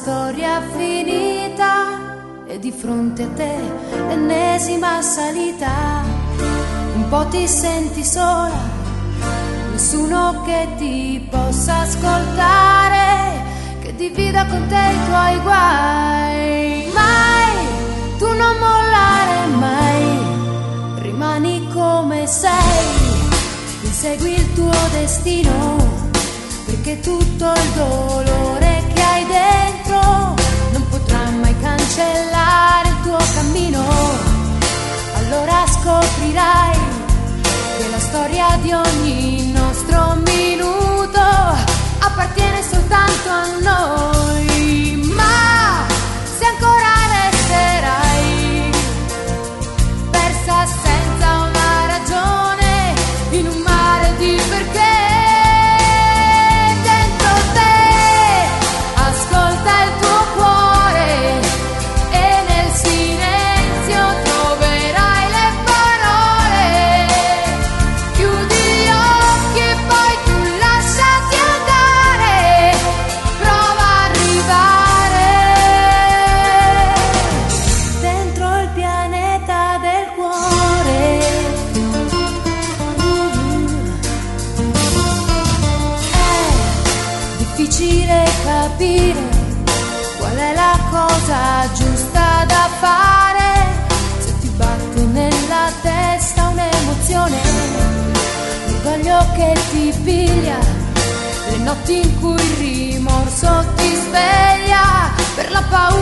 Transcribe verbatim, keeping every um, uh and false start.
storia finita e di fronte a te l'ennesima salita. Un po' ti senti sola, nessuno che ti possa ascoltare, che divida con te i tuoi guai. Mai, tu non mollare mai, rimani come sei, insegui il tuo destino, perché tutto il dolore che hai dentro non potrà mai cancellare il tuo cammino. Allora scoprirai che la storia di ogni nostro minuto appartiene soltanto a noi. Ma se ancora resterai persa senza una ragione in un mare di perché, qual è la cosa giusta da fare. Se ti batte nella testa un'emozione, l'orgoglio che ti piglia, le notti in cui il rimorso ti sveglia per la paura